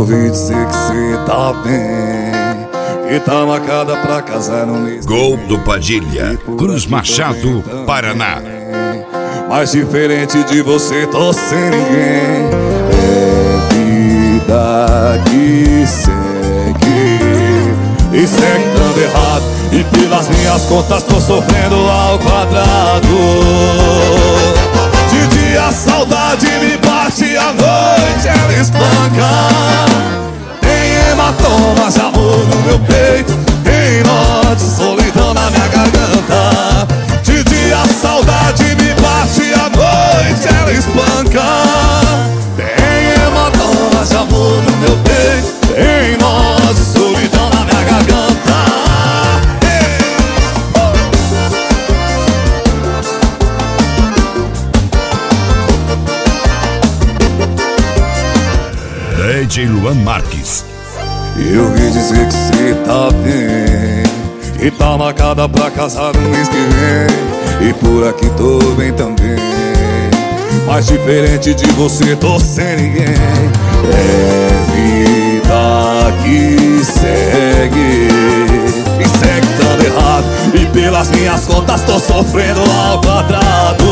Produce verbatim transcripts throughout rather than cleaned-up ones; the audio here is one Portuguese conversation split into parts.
ouvi dizer que cê tá bem, que tá marcada pra casar no mês. Gol do Padilha, Cruz Machado, Paraná. Mas diferente de você, tô sem ninguém. É vida que segue, e segue dando errado, e pelas minhas contas tô sofrendo ao quadrado. De dia a saudade me bate, à noite ela espanca. Tem hematomas de amor no meu peito, tem nó de solidão na minha garganta. De dia a saudade me bate, à noite ela espanca. Tem hematomas de amor no meu peito, tem nó de solidão na minha garganta. D J Luan Marques. Eu ouvi dizer que cê tá bem, que tá marcada pra casar no mês que vem, e por aqui tô bem também. Mas diferente de você, tô sem ninguém. É vida que segue, e segue dando errado, e pelas minhas contas tô sofrendo ao quadrado.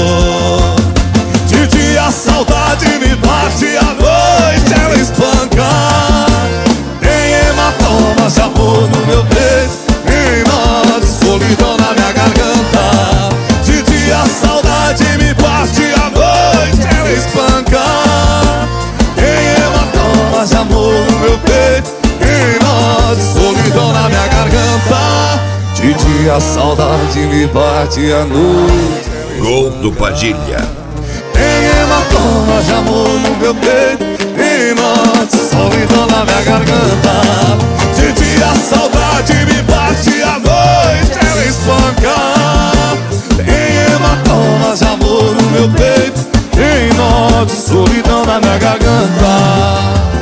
De dia a saudade me bate, à noite ela espanca. Tem hematomas de amor no meu peito, tem nó de solidão na minha garganta. De dia a saudade me bate, à noite ela espanca. Tem hematomas de amor no meu peito, tem nó de solidão na minha garganta. De dia a saudade me bate, à noite. Gol do Padilha. Tem hematomas de amor no meu peito, tem nó de solidão na minha garganta. De dia a saudade me bate, à noite ela espanca. Tem hematomas de amor no meu peito, tem nó de solidão na minha garganta.